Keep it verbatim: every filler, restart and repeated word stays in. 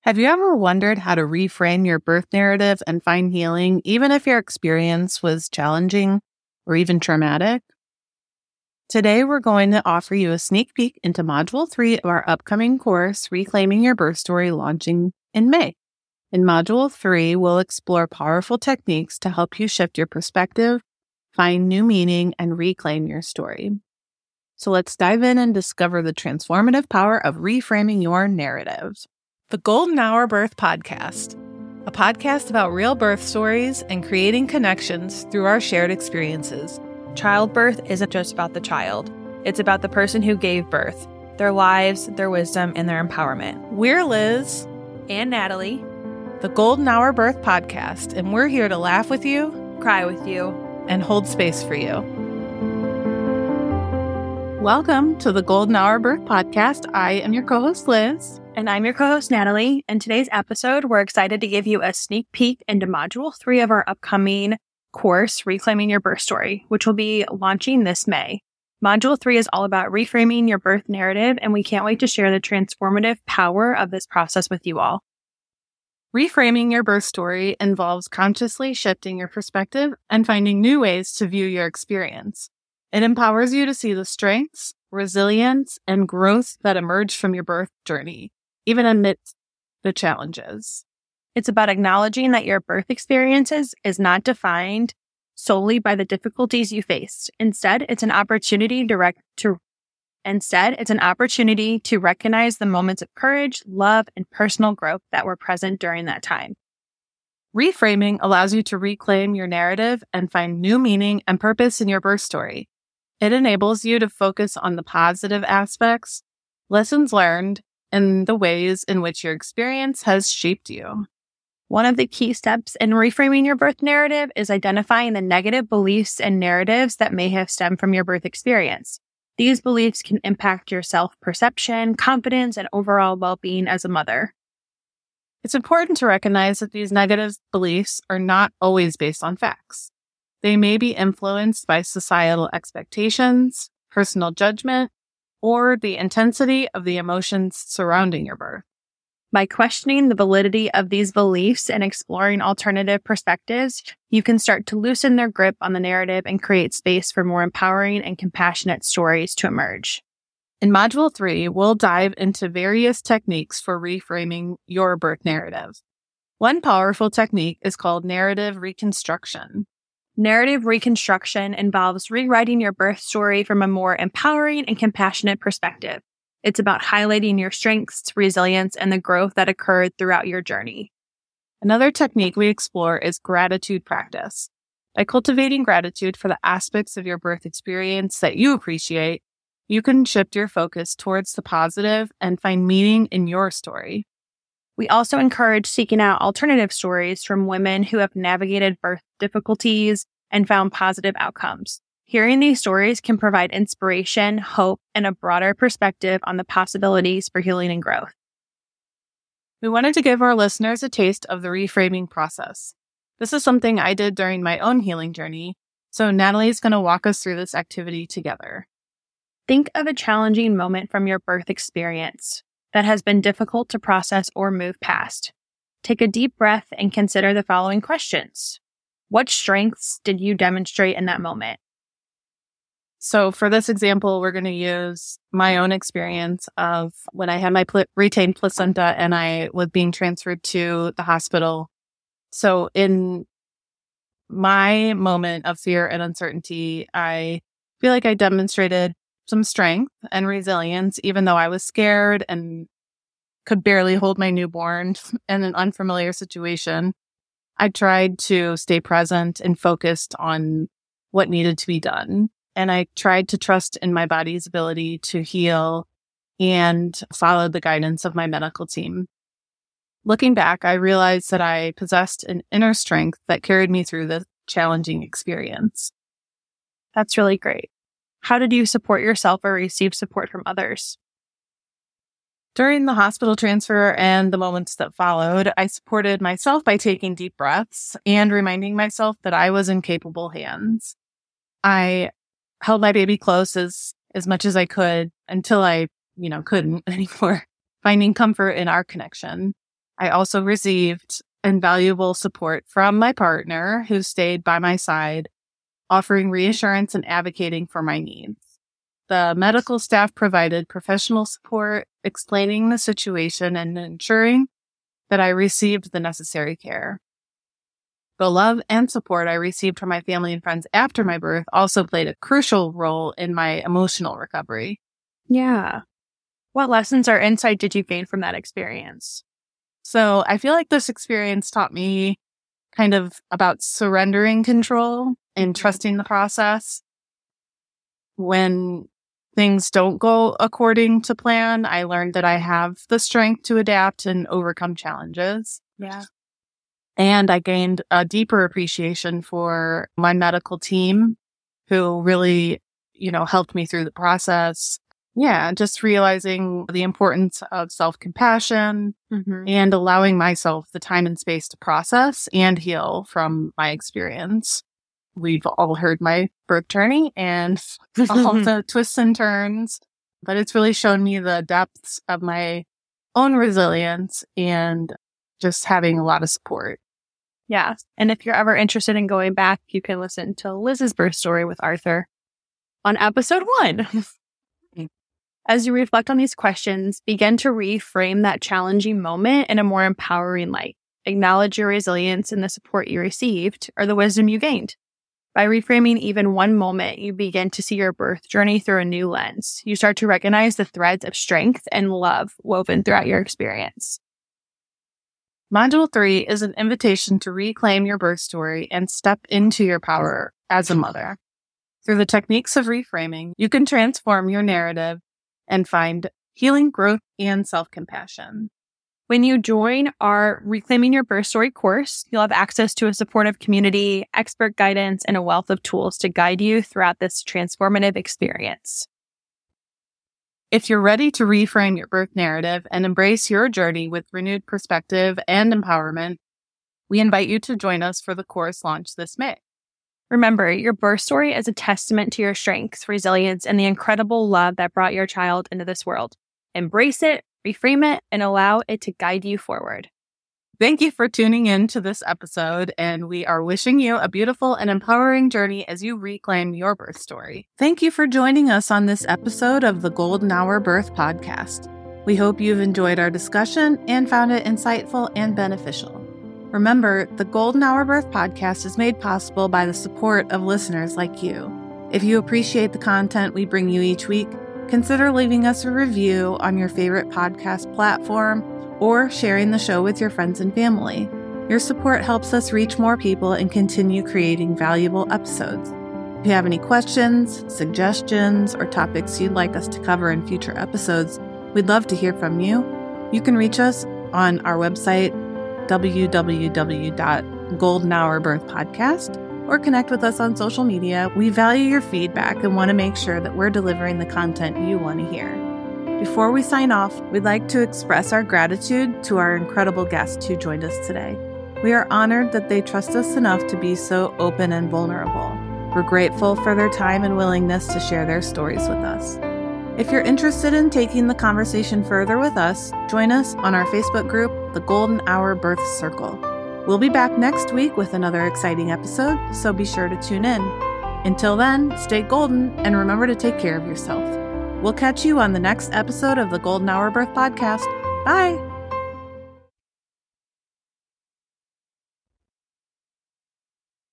Have you ever wondered how to reframe your birth narrative and find healing, even if your experience was challenging or even traumatic? Today, we're going to offer you a sneak peek into Module three of our upcoming course, Reclaiming Your Birth Story, launching in May. In Module three, we'll explore powerful techniques to help you shift your perspective, find new meaning, and reclaim your story. So let's dive in and discover the transformative power of reframing your narrative. The Golden Hour Birth Podcast, a podcast about real birth stories and creating connections through our shared experiences. Childbirth isn't just about the child. It's about the person who gave birth, their lives, their wisdom, and their empowerment. We're Liz and Natalie, the Golden Hour Birth Podcast, and we're here to laugh with you, cry with you, and hold space for you. Welcome to the Golden Hour Birth Podcast. I am your co-host, Liz. And I'm your co-host, Natalie. In today's episode, we're excited to give you a sneak peek into Module three of our upcoming course, Reclaiming Your Birth Story, which will be launching this May. Module three is all about reframing your birth narrative, and we can't wait to share the transformative power of this process with you all. Reframing your birth story involves consciously shifting your perspective and finding new ways to view your experience. It empowers you to see the strengths, resilience, and growth that emerge from your birth journey, even amidst the challenges. It's about acknowledging that your birth experiences is not defined solely by the difficulties you faced. Instead, it's an opportunity to, rec- to Instead, it's an opportunity to recognize the moments of courage, love, and personal growth that were present during that time. Reframing allows you to reclaim your narrative and find new meaning and purpose in your birth story. It enables you to focus on the positive aspects, lessons learned, and the ways in which your experience has shaped you. One of the key steps in reframing your birth narrative is identifying the negative beliefs and narratives that may have stemmed from your birth experience. These beliefs can impact your self-perception, confidence, and overall well-being as a mother. It's important to recognize that these negative beliefs are not always based on facts. They may be influenced by societal expectations, personal judgment, or the intensity of the emotions surrounding your birth. By questioning the validity of these beliefs and exploring alternative perspectives, you can start to loosen their grip on the narrative and create space for more empowering and compassionate stories to emerge. In Module three, we'll dive into various techniques for reframing your birth narrative. One powerful technique is called narrative reconstruction. Narrative reconstruction involves rewriting your birth story from a more empowering and compassionate perspective. It's about highlighting your strengths, resilience, and the growth that occurred throughout your journey. Another technique we explore is gratitude practice. By cultivating gratitude for the aspects of your birth experience that you appreciate, you can shift your focus towards the positive and find meaning in your story. We also encourage seeking out alternative stories from women who have navigated birth difficulties and found positive outcomes. Hearing these stories can provide inspiration, hope, and a broader perspective on the possibilities for healing and growth. We wanted to give our listeners a taste of the reframing process. This is something I did during my own healing journey, so Natalie's going to walk us through this activity together. Think of a challenging moment from your birth experience that has been difficult to process or move past. Take a deep breath and consider the following questions. What strengths did you demonstrate in that moment? So for this example, we're going to use my own experience of when I had my pl- retained placenta and I was being transferred to the hospital. So in my moment of fear and uncertainty, I feel like I demonstrated some strength and resilience, even though I was scared and could barely hold my newborn in an unfamiliar situation. I tried to stay present and focused on what needed to be done. And I tried to trust in my body's ability to heal and follow the guidance of my medical team. Looking back, I realized that I possessed an inner strength that carried me through the challenging experience. That's really great. How did you support yourself or receive support from others? During the hospital transfer and the moments that followed, I supported myself by taking deep breaths and reminding myself that I was in capable hands. I held my baby close as, as much as I could until I, you know, couldn't anymore, finding comfort in our connection. I also received invaluable support from my partner who stayed by my side, offering reassurance and advocating for my needs. The medical staff provided professional support, explaining the situation and ensuring that I received the necessary care. The love and support I received from my family and friends after my birth also played a crucial role in my emotional recovery. Yeah. What lessons or insight did you gain from that experience? So I feel like this experience taught me kind of about surrendering control and trusting the process. When things don't go according to plan, I learned that I have the strength to adapt and overcome challenges. Yeah. And I gained a deeper appreciation for my medical team who really, you know, helped me through the process. Yeah, just realizing the importance of self-compassion Mm-hmm. and allowing myself the time and space to process and heal from my experience. We've all heard my birth journey and all the twists and turns, but it's really shown me the depths of my own resilience and just having a lot of support. Yeah. And if you're ever interested in going back, you can listen to Liz's birth story with Arthur on episode one. As you reflect on these questions, begin to reframe that challenging moment in a more empowering light. Acknowledge your resilience and the support you received or the wisdom you gained. By reframing even one moment, you begin to see your birth journey through a new lens. You start to recognize the threads of strength and love woven throughout your experience. Module three is an invitation to reclaim your birth story and step into your power as a mother. Through the techniques of reframing, you can transform your narrative and find healing, growth, and self-compassion. When you join our Reclaiming Your Birth Story course, you'll have access to a supportive community, expert guidance, and a wealth of tools to guide you throughout this transformative experience. If you're ready to reframe your birth narrative and embrace your journey with renewed perspective and empowerment, we invite you to join us for the course launch this May. Remember, your birth story is a testament to your strengths, resilience, and the incredible love that brought your child into this world. Embrace it, reframe it, and allow it to guide you forward. Thank you for tuning in to this episode, and we are wishing you a beautiful and empowering journey as you reclaim your birth story. Thank you for joining us on this episode of the Golden Hour Birth Podcast. We hope you've enjoyed our discussion and found it insightful and beneficial. Remember, the Golden Hour Birth Podcast is made possible by the support of listeners like you. If you appreciate the content we bring you each week, consider leaving us a review on your favorite podcast platform or sharing the show with your friends and family. Your support helps us reach more people and continue creating valuable episodes. If you have any questions, suggestions, or topics you'd like us to cover in future episodes, we'd love to hear from you. You can reach us on our website, w w w dot golden hour birth podcast, or connect with us on social media. We value your feedback and want to make sure that we're delivering the content you want to hear. Before we sign off, we'd like to express our gratitude to our incredible guests who joined us today. We are honored that they trust us enough to be so open and vulnerable. We're grateful for their time and willingness to share their stories with us. If you're interested in taking the conversation further with us, join us on our Facebook group, The Golden Hour Birth Circle. We'll be back next week with another exciting episode, so be sure to tune in. Until then, stay golden and remember to take care of yourself. We'll catch you on the next episode of the Golden Hour Birth Podcast. Bye!